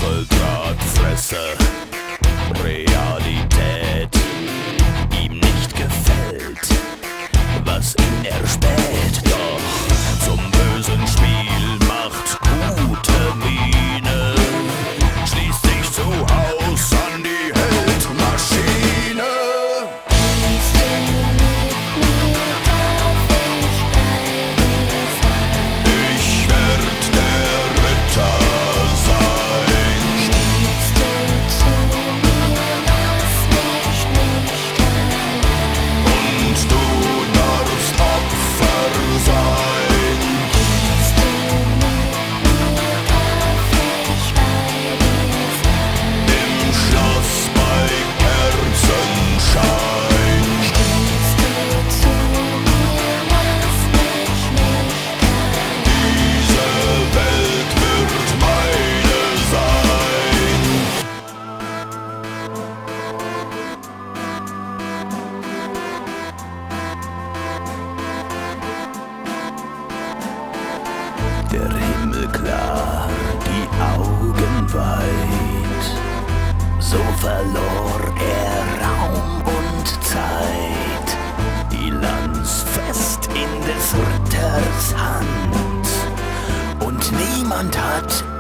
Stacheldrahtfresser, Realität ihm nicht gefällt, was ihn erspäht, doch zum bösen Spiel macht gute Miene, schließt sich zu Haus an die Heldmaschine. Ich werd der Ritter sein. Und du darfst Opfer sein. Im Schloss bei Kerzenschein. Diese Welt wird meine sein. Der Himmel klar, die Augen weit, so verlor er Raum und Zeit, die Lanz fest in des Ritters Hand, und niemand hat